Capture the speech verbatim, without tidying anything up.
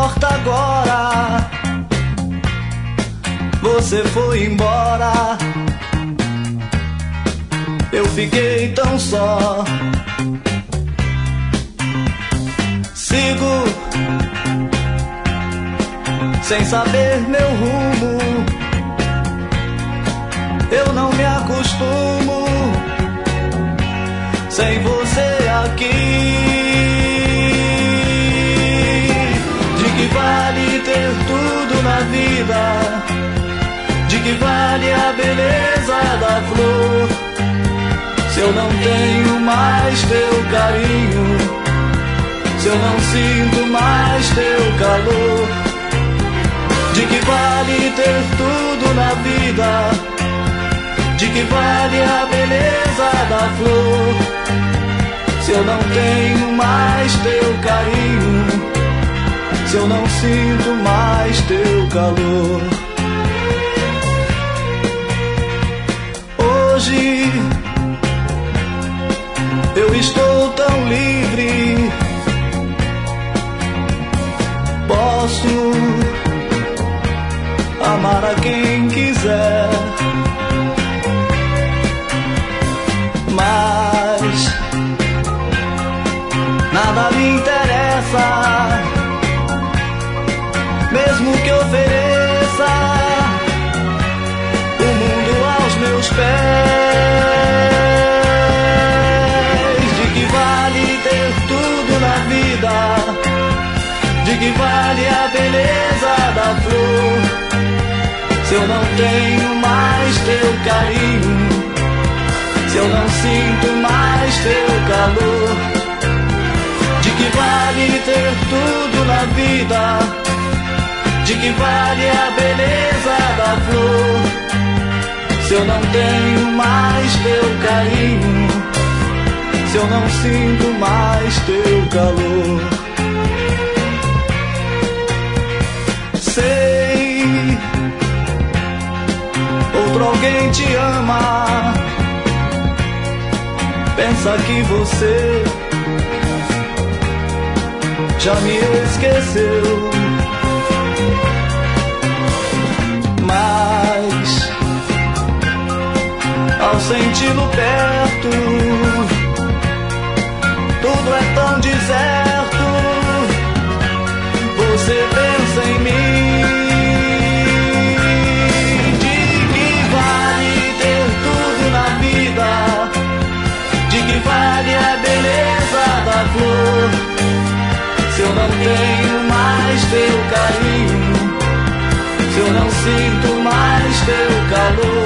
importa agora? Você foi embora, eu fiquei tão só. Sigo sem saber meu rumo, eu não me acostumo sem você aqui. De que vale ter tudo na vida? De que vale a beleza da flor, se eu não tenho mais teu carinho, se eu não sinto mais teu calor? De que vale ter tudo na vida? De que vale a beleza da flor, se eu não tenho mais teu carinho, se eu não sinto mais teu calor? Hoje eu estou tão livre, posso amar a quem quiser, mas nada me interessa, mesmo que ofereça o mundo aos meus pés. De que vale ter tudo na vida? De que vale a beleza da flor, se eu não tenho mais teu carinho, se eu não sinto mais teu calor? De que vale ter tudo na vida? De que vale a beleza da flor, se eu não tenho mais teu carinho, se eu não sinto mais teu calor? Sei, outro alguém te ama, pensa que você já me esqueceu, mas ao senti-lo perto, tudo é tão deserto. Você pensa em mim. De que vale ter tudo na vida? De que vale a beleza da flor, se eu não tenho mais teu carinho, se eu não sinto mais teu calor?